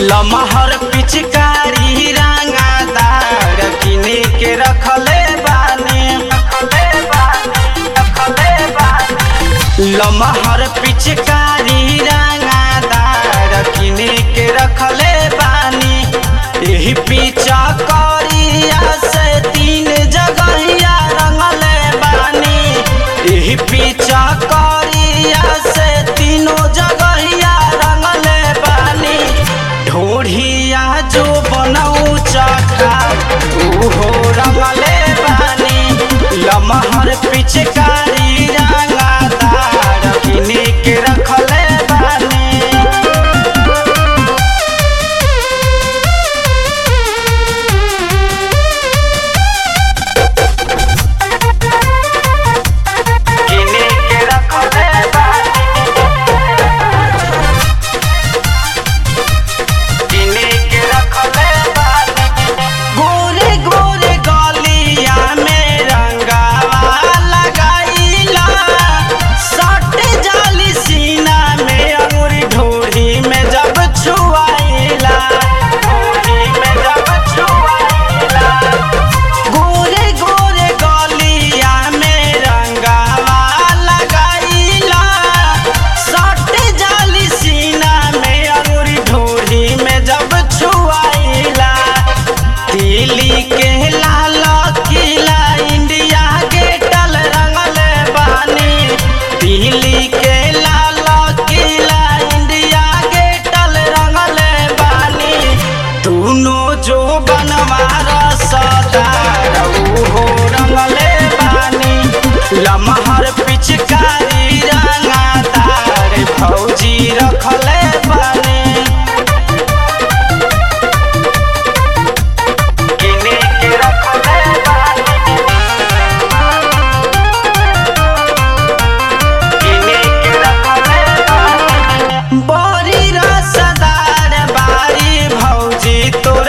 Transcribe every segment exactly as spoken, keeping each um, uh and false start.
लमहर पिचकारी रंगादार किने के रखले बानी रखले बानी रखले बानी लमहर पिचकारी रंगादार किने के रखले बानी एही पीछा करिया से तीन जगहिया रंगले बानी एही पीछा करिया से तीनों जगहिया रंगले बानी ढोढ़िया जो बनऊ चखा उहो रंगले बानी लमहर पिचकारी रंगादार किने के रखले बानी जो बनवारा सदार उहो रंगले बानी लमहर पिचकारी रंगादार भौजी रखले बानी किने के रखले बानी किने के रखले बानी बड़ी रसदार बारी भौजी तोरे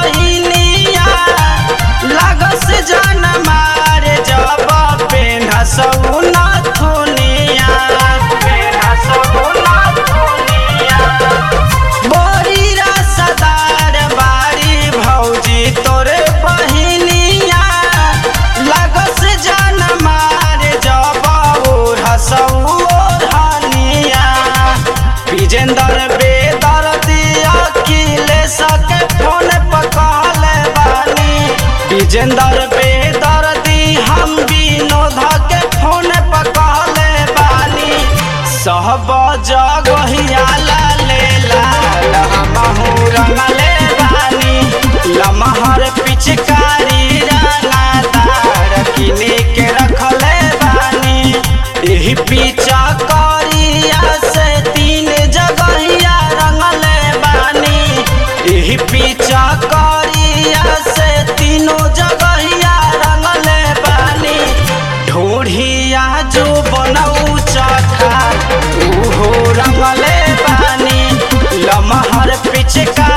विजेंदर बेदर्दी अखिलेश के फोन पकड़ले बानी विजेंदर बेदर्दी हम विनोद के फोन पकड़ले बानी सब जगहिया लाले लाल हमहू रंगले बानी लमहर पिचकारी रंगादार किने के रखले बानी एही पीछा करिया से तीन जगहिया रंगले बानी एही पीछा करिया से तीनों जगहिया रंगले बानी ढोढ़िया जो बनऊ चखा उहो रंगले बानी लमहर पिचका